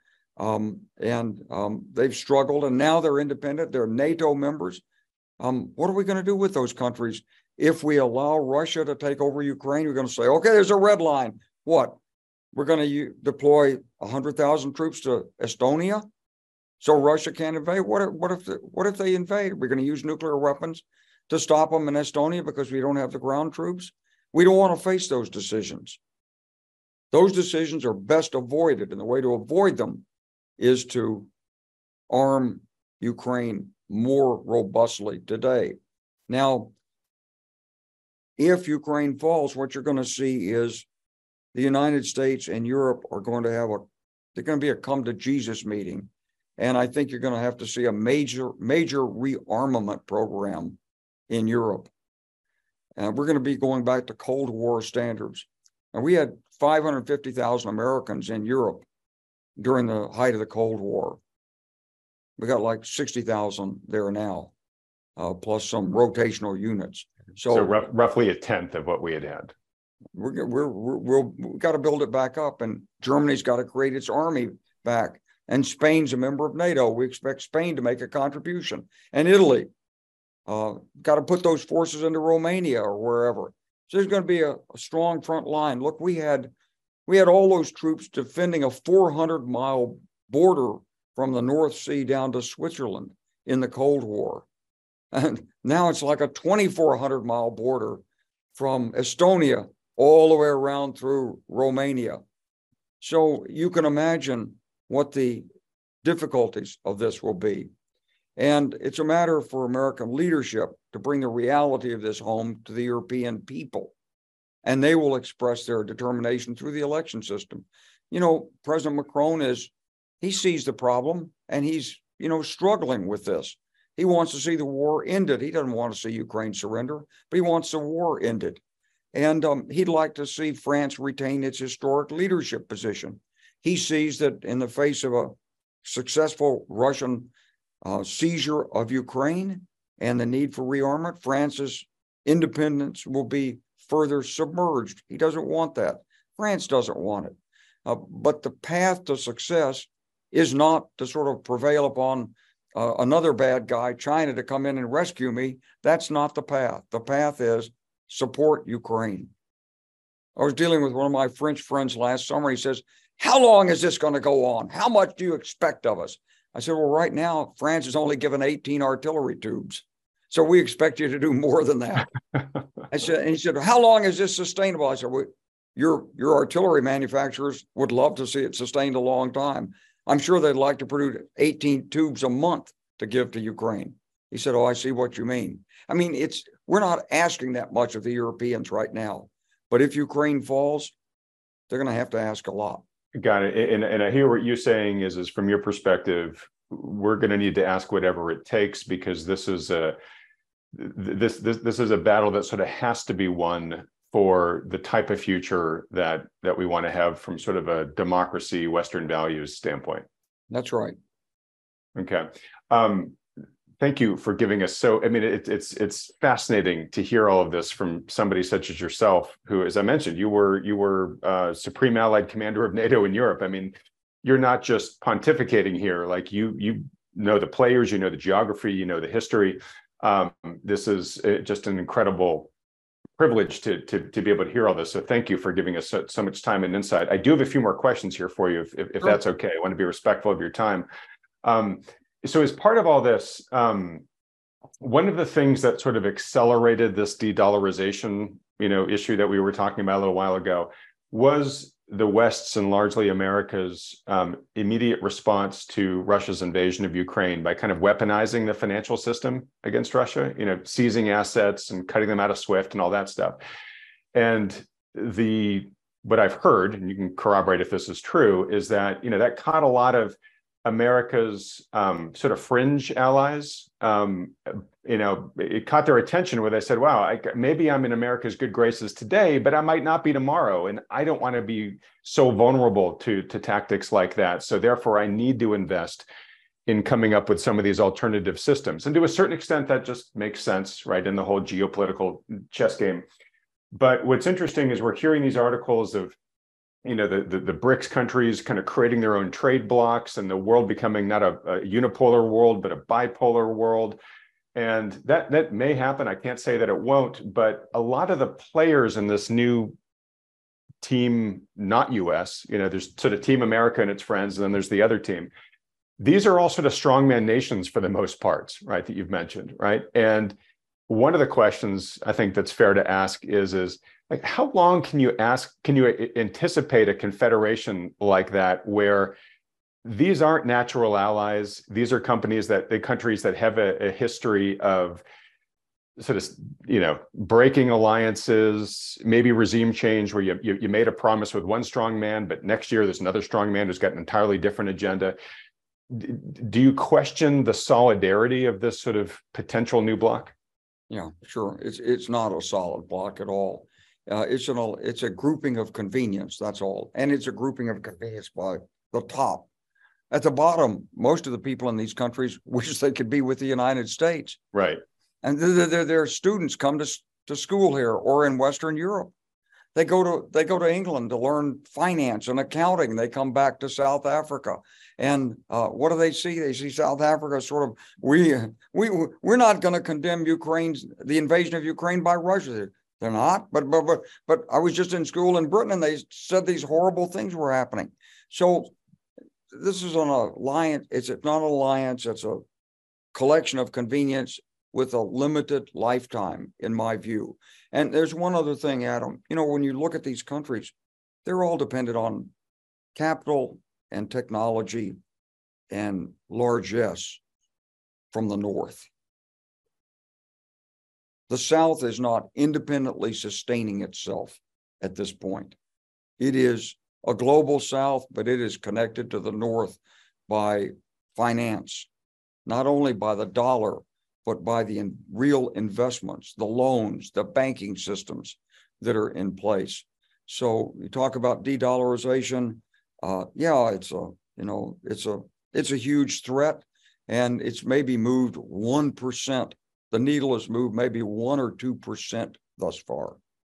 They've struggled, and now they're independent. They're NATO members. What are we going to do with those countries if we allow Russia to take over Ukraine? We're going to say, okay, there's a red line. What? We're going to deploy 100,000 troops to Estonia so Russia can't invade? What if they invade? We're going to use nuclear weapons to stop them in Estonia because we don't have the ground troops? We don't want to face those decisions. Those decisions are best avoided, and the way to avoid them is to arm Ukraine more robustly today. Now, if Ukraine falls, what you're going to see is the United States and Europe are going to have they're going to be a come to Jesus meeting. And I think you're going to have to see a major rearmament program in Europe. And we're going to be going back to Cold War standards. And we had 550,000 Americans in Europe during the height of the Cold War. We got like 60,000 there now, plus some rotational units. So roughly a tenth of what we had. We've got to build it back up, and Germany's got to create its army back. And Spain's a member of NATO. We expect Spain to make a contribution, and Italy. Got to put those forces into Romania or wherever. So there's going to be a strong front line. Look, we had all those troops defending a 400-mile border from the North Sea down to Switzerland in the Cold War. And now it's like a 2,400-mile border from Estonia all the way around through Romania. So you can imagine what the difficulties of this will be. And it's a matter for American leadership to bring the reality of this home to the European people. And they will express their determination through the election system. President Macron he sees the problem, and he's, struggling with this. He wants to see the war ended. He doesn't want to see Ukraine surrender, but he wants the war ended. And he'd like to see France retain its historic leadership position. He sees that in the face of a successful Russian seizure of Ukraine and the need for rearmament, France's independence will be further submerged. He doesn't want that. France doesn't want it. But the path to success is not to sort of prevail upon another bad guy, China, to come in and rescue me. That's not the path. The path is support Ukraine. I was dealing with one of my French friends last summer. He says, how long is this going to go on? How much do you expect of us? I said, well, right now, France has only given 18 artillery tubes. So we expect you to do more than that. And he said, how long is this sustainable? I said, well, your artillery manufacturers would love to see it sustained a long time. I'm sure they'd like to produce 18 tubes a month to give to Ukraine. He said, oh, I see what you mean. I mean, we're not asking that much of the Europeans right now. But if Ukraine falls, they're going to have to ask a lot. Got it. And I hear what you're saying is from your perspective, we're going to need to ask whatever it takes, because this is a battle that sort of has to be won for the type of future that we want to have from sort of a democracy, Western values standpoint. That's right. Okay. Thank you for giving us. So, I mean, it's fascinating to hear all of this from somebody such as yourself, who, as I mentioned, you were Supreme Allied Commander of NATO in Europe. I mean, you're not just pontificating here. Like you know the players, you know the geography, you know the history. This is just an incredible privilege to be able to hear all this. So thank you for giving us so much time and insight. I do have a few more questions here for you, if Sure. that's okay. I want to be respectful of your time. So as part of all this, one of the things that sort of accelerated this de-dollarization, issue that we were talking about a little while ago was the West's and largely America's immediate response to Russia's invasion of Ukraine by kind of weaponizing the financial system against Russia, seizing assets and cutting them out of SWIFT and all that stuff. And what I've heard, and you can corroborate if this is true, is that, that caught a lot of America's sort of fringe allies. It caught their attention where they said, wow, maybe I'm in America's good graces today, but I might not be tomorrow. And I don't want to be so vulnerable to tactics like that. So therefore, I need to invest in coming up with some of these alternative systems. And to a certain extent, that just makes sense, right, in the whole geopolitical chess game. But what's interesting is we're hearing these articles of the BRICS countries kind of creating their own trade blocks, and the world becoming not a unipolar world, but a bipolar world. And that may happen. I can't say that it won't, but a lot of the players in this new team, not US, there's sort of Team America and its friends, and then there's the other team. These are all sort of strongman nations for the most parts, right, that you've mentioned, right? And one of the questions I think that's fair to ask is like, how long can you anticipate a confederation like that, where these aren't natural allies? These are countries that have a history of sort of, breaking alliances, maybe regime change, where you made a promise with one strong man, but next year there's another strong man who's got an entirely different agenda. Do you question the solidarity of this sort of potential new bloc? Yeah, sure. It's not a solid bloc at all. It's a grouping of convenience, that's all. And it's a grouping of convenience by the top. At the bottom, most of the people in these countries wish they could be with the United States. Right. And their students come to school here or in Western Europe. They go to England to learn finance and accounting. They come back to South Africa. And what do they see? They see South Africa sort of, we're not going to condemn the invasion of Ukraine by Russia. They're not, but I was just in school in Britain, and they said these horrible things were happening. So this is an alliance. It's not an alliance. It's a collection of convenience with a limited lifetime, in my view. And there's one other thing, Adam. When you look at these countries, they're all dependent on capital and technology and largesse from the North. The South is not independently sustaining itself at this point. It is a global South, but it is connected to the North by finance, not only by the dollar, but by the real investments, the loans, the banking systems that are in place. So you talk about de-dollarization. Yeah, it's a huge threat, and it's maybe moved 1%. The needle has moved maybe 1 or 2% thus far.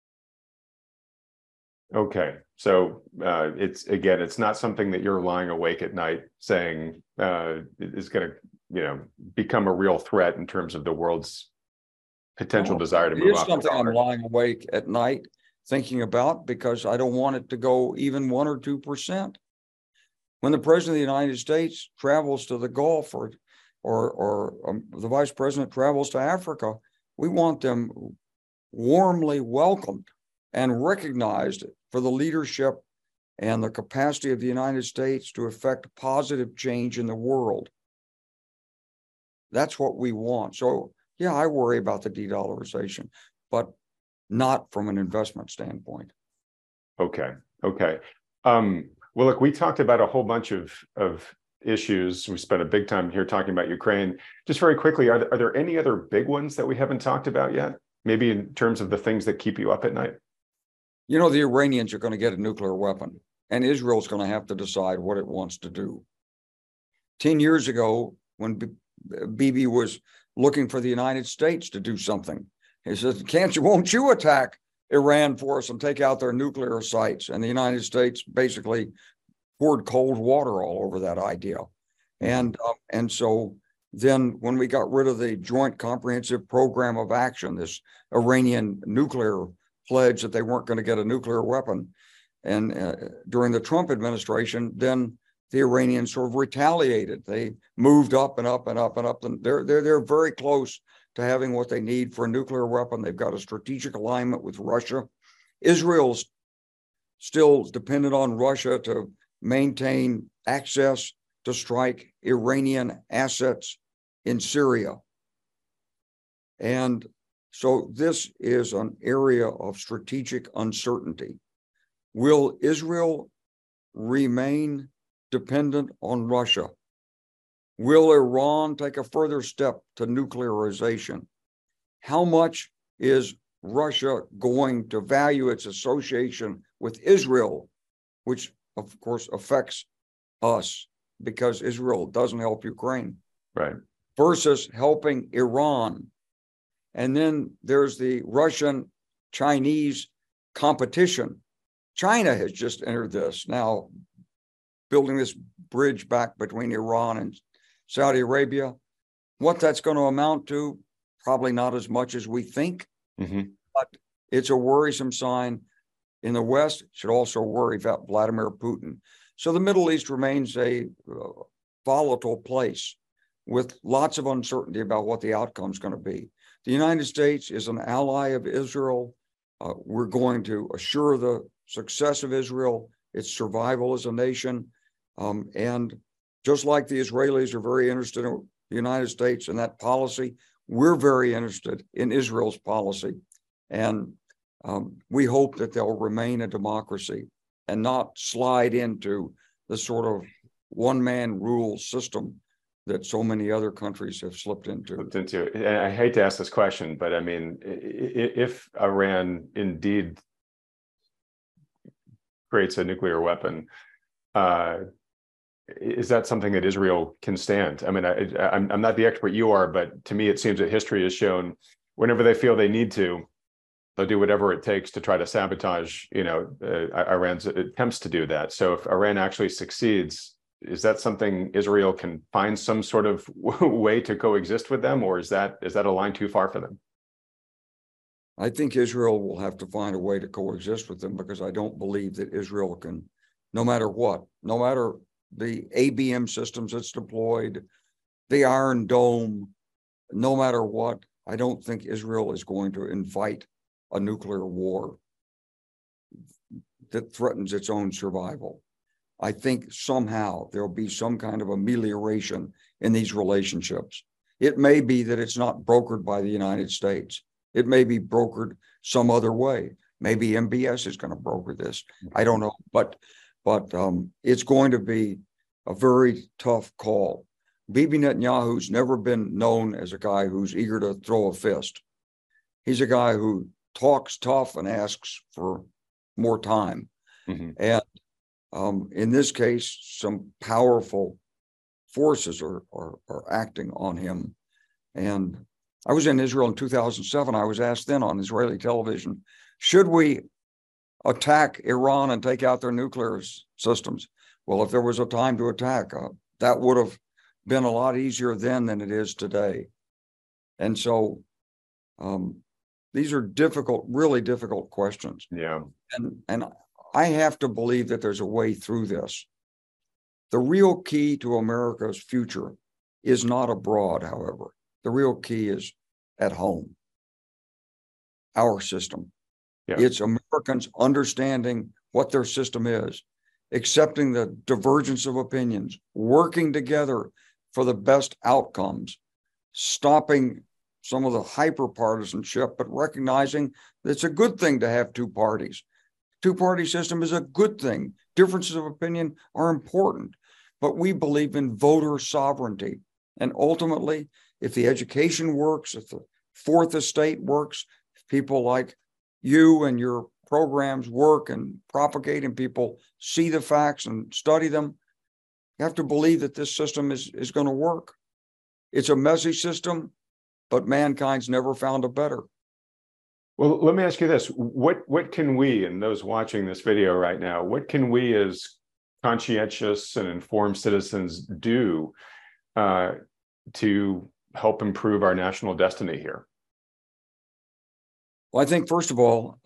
Okay, so it's not something that you're lying awake at night saying is going to become a real threat in terms of the world's potential desire to move off the dollar. It is something I'm lying awake at night thinking about, because I don't want it to go even 1 or 2%. When the president of the United States travels to the Gulf or the vice president travels to Africa, we want them warmly welcomed and recognized for the leadership and the capacity of the United States to effect positive change in the world. That's what we want. So, yeah, I worry about the de-dollarization, but not from an investment standpoint. Okay. Well, look, we talked about a whole bunch of issues. We spent a big time here talking about Ukraine. Just very quickly, are there any other big ones that we haven't talked about yet? Maybe in terms of the things that keep you up at night? You know, the Iranians are going to get a nuclear weapon, and Israel's going to have to decide what it wants to do. 10 years ago, when Bibi was looking for the United States to do something, he said, won't you attack Iran for us and take out their nuclear sites? And the United States basically poured cold water all over that idea. And so then when we got rid of the Joint Comprehensive Program of Action, this Iranian nuclear pledge that they weren't going to get a nuclear weapon, and during the Trump administration, then the Iranians sort of retaliated. They moved up and up and up and up. And they're very close to having what they need for a nuclear weapon. They've got a strategic alignment with Russia. Israel's still dependent on Russia to maintain access to strike Iranian assets in Syria. And so this is an area of strategic uncertainty. Will Israel remain dependent on Russia? Will Iran take a further step to nuclearization? How much is Russia going to value its association with Israel, which of course affects us because Israel doesn't help Ukraine, right? Versus helping Iran. And then there's the Russian-Chinese competition. China has just entered this now, building this bridge back between Iran and Saudi Arabia. What that's going to amount to, probably not as much as we think, but it's a worrisome sign. In the West, it should also worry about Vladimir Putin. So the Middle East remains a volatile place with lots of uncertainty about what the outcome is going to be. The United States is an ally of Israel. We're going to assure the success of Israel, its survival as a nation. And just like the Israelis are very interested in the United States and that policy, we're very interested in Israel's policy. And we hope that they'll remain a democracy and not slide into the sort of one-man rule system that so many other countries have slipped into. And I hate to ask this question, but I mean, if Iran indeed creates a nuclear weapon, is that something that Israel can stand? I mean, I'm not the expert you are, but to me, it seems that history has shown whenever they feel they need to, they'll do whatever it takes to try to sabotage, Iran's attempts to do that. So if Iran actually succeeds, is that something Israel can find some sort of way to coexist with them, or is that a line too far for them? I think Israel will have to find a way to coexist with them, because I don't believe that Israel can, no matter what, no matter the ABM systems it's deployed, the Iron Dome, no matter what, I don't think Israel is going to invite a nuclear war that threatens its own survival. I think somehow there'll be some kind of amelioration in these relationships. It may be that it's not brokered by the United States. It may be brokered some other way. Maybe MBS is going to broker this. I don't know, but it's going to be a very tough call. Bibi Netanyahu's never been known as a guy who's eager to throw a fist. He's a guy who talks tough and asks for more time. Mm-hmm. And in this case, some powerful forces are acting on him. And I was in Israel in 2007. I was asked then on Israeli television, should we attack Iran and take out their nuclear systems? Well, if there was a time to attack, that would have been a lot easier then than it is today. And so these are difficult, really difficult questions. Yeah. And I have to believe that there's a way through this. The real key to America's future is not abroad, however. The real key is at home, our system. Yeah. It's Americans understanding what their system is, accepting the divergence of opinions, working together for the best outcomes, stopping some of the hyper-partisanship, but recognizing that it's a good thing to have two parties. Two-party system is a good thing. Differences of opinion are important, but we believe in voter sovereignty. And ultimately, if the education works, if the Fourth Estate works, if people like you and your programs work and propagate and people see the facts and study them, you have to believe that this system is going to work. It's a messy system, but mankind's never found a better. Well, let me ask you this. What can we, and those watching this video right now, what can we as conscientious and informed citizens do to help improve our national destiny here? Well, I think, first of all,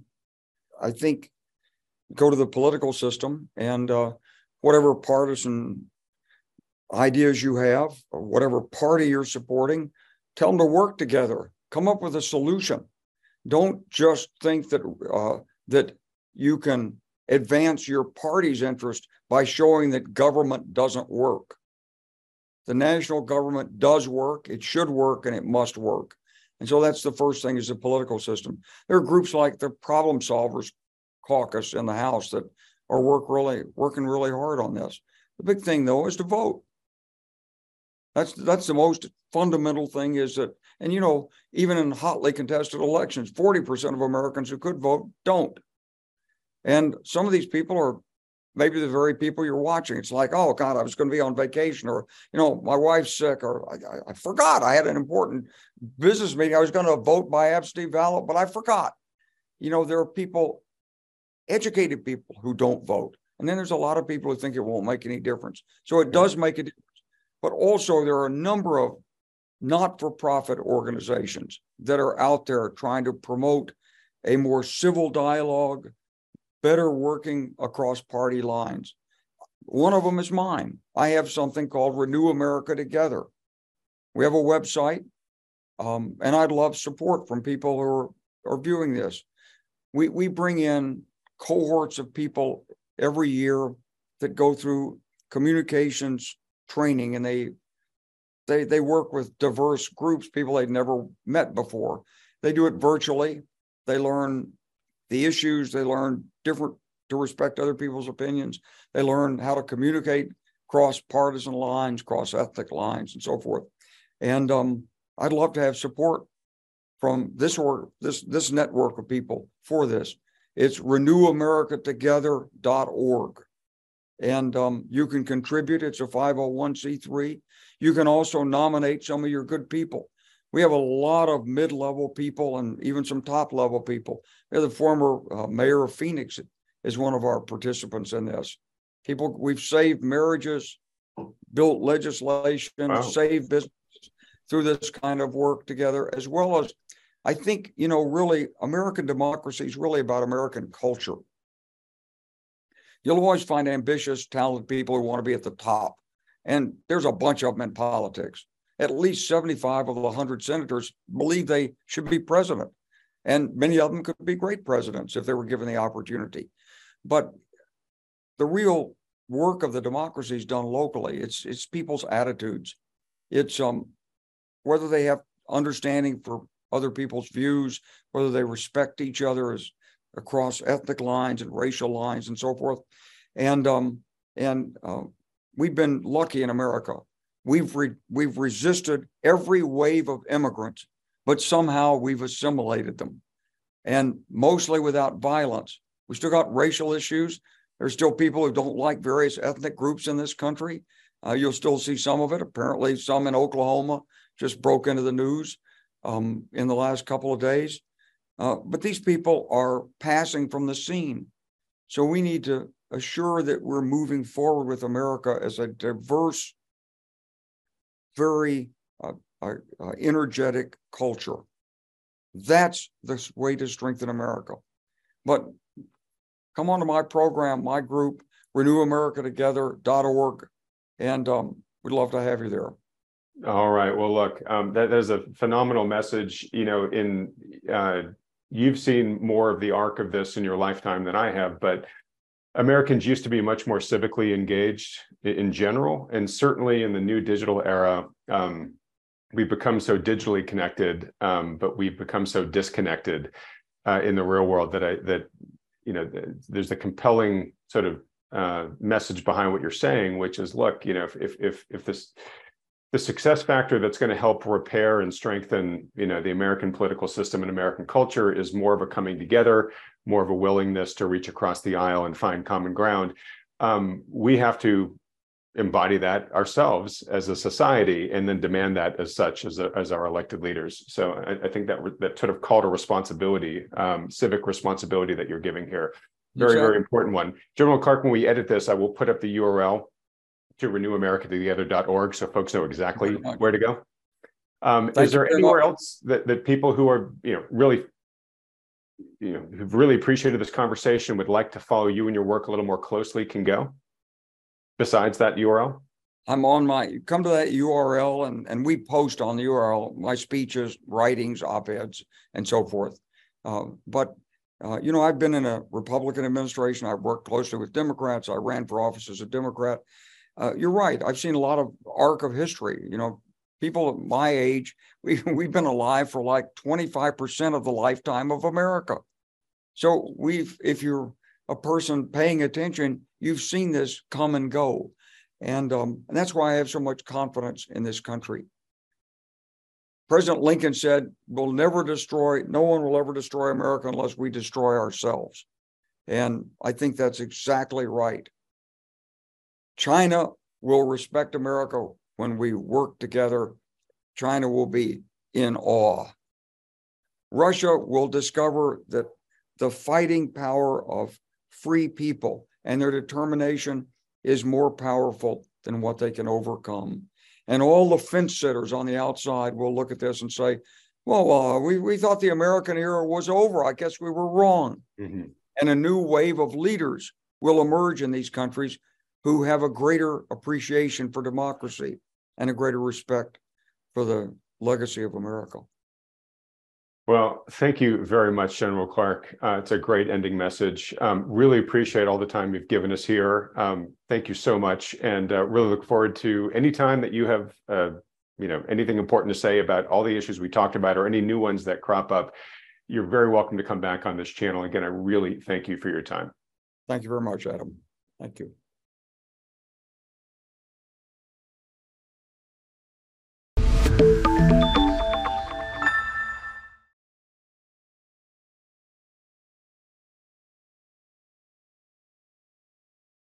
I think go to the political system and whatever partisan ideas you have, or whatever party you're supporting, tell them to work together, come up with a solution. Don't just think that that you can advance your party's interest by showing that government doesn't work. The national government does work, it should work, and it must work. And so that's the first thing, is the political system. There are groups like the Problem Solvers Caucus in the House that are working really hard on this. The big thing, though, is to vote. That's the most fundamental thing, is that, and you know, even in hotly contested elections, 40% of Americans who could vote don't. And some of these people are maybe the very people you're watching. It's like, oh God, I was going to be on vacation, or, you know, my wife's sick, or I forgot I had an important business meeting. I was going to vote by absentee ballot, but I forgot. You know, there are people, educated people, who don't vote. And then there's a lot of people who think it won't make any difference. So it does make a difference. But also there are a number of not-for-profit organizations that are out there trying to promote a more civil dialogue, better working across party lines. One of them is mine. I have something called Renew America Together. We have a website, and I'd love support from people who are viewing this. We bring in cohorts of people every year that go through communications training, and they work with diverse groups, people they'd never met before. They do it virtually. They learn the issues. They learn to respect other people's opinions. They learn how to communicate cross partisan lines, cross ethnic lines, and so forth. And I'd love to have support from this network of people for this. It's renewamericatogether.org. And you can contribute. It's a 501c3. You can also nominate some of your good people. We have a lot of mid-level people and even some top-level people. The former mayor of Phoenix is one of our participants in this. We've saved marriages, built legislation, saved businesses through this kind of work together, as well as, I think, you know, really, American democracy is really about American culture. You'll always find ambitious, talented people who want to be at the top. And there's a bunch of them in politics. At least 75 of the 100 senators believe they should be president. And many of them could be great presidents if they were given the opportunity. But the real work of the democracy is done locally. It's people's attitudes. It's whether they have understanding for other people's views, whether they respect each other as across ethnic lines and racial lines and so forth. And we've been lucky in America. We've resisted every wave of immigrants, but somehow we've assimilated them, and mostly without violence. We still got racial issues. There's still people who don't like various ethnic groups in this country. You'll still see some of it. Apparently, some in Oklahoma just broke into the news in the last couple of days. But these people are passing from the scene. So we need to assure that we're moving forward with America as a diverse, very energetic culture. That's the way to strengthen America. But come on to my program, my group, RenewAmericaTogether.org, and we'd love to have you there. All right. Well, look, that is a phenomenal message. You've seen more of the arc of this in your lifetime than I have, but Americans used to be much more civically engaged in general, and certainly in the new digital era, we've become so digitally connected, but we've become so disconnected in the real world that there's a compelling sort of message behind what you're saying, which is, look, if the success factor that's going to help repair and strengthen, the American political system and American culture is more of a coming together, more of a willingness to reach across the aisle and find common ground. We have to embody that ourselves as a society, and then demand that as such as our elected leaders. So I think that sort of call to responsibility, civic responsibility that you're giving here, very important one. General Clark, when we edit this, I will put up the URL to RenewAmericaTogether.org so folks know exactly where to go. Is there anywhere else that people who are really who've really appreciated this conversation, would like to follow you and your work a little more closely, can go besides that URL? Come to that URL and we post on the URL my speeches, writings, op-eds, and so forth. But I've been in a Republican administration. I've worked closely with Democrats. I ran for office as a Democrat. You're right. I've seen a lot of arc of history. People at my age, we've been alive for like 25% of the lifetime of America. So if you're a person paying attention, you've seen this come and go. And that's why I have so much confidence in this country. President Lincoln said, no one will ever destroy America unless we destroy ourselves. And I think that's exactly right. China will respect America when we work together. China will be in awe. Russia will discover that the fighting power of free people and their determination is more powerful than what they can overcome. And all the fence sitters on the outside will look at this and say, well, we thought the American era was over. I guess we were wrong. Mm-hmm. And a new wave of leaders will emerge in these countries who have a greater appreciation for democracy and a greater respect for the legacy of America. Well, thank you very much, General Clark. It's a great ending message. Really appreciate all the time you've given us here. Thank you so much, and really look forward to any time that you have, anything important to say about all the issues we talked about or any new ones that crop up. You're very welcome to come back on this channel. Again, I really thank you for your time. Thank you very much, Adam. Thank you.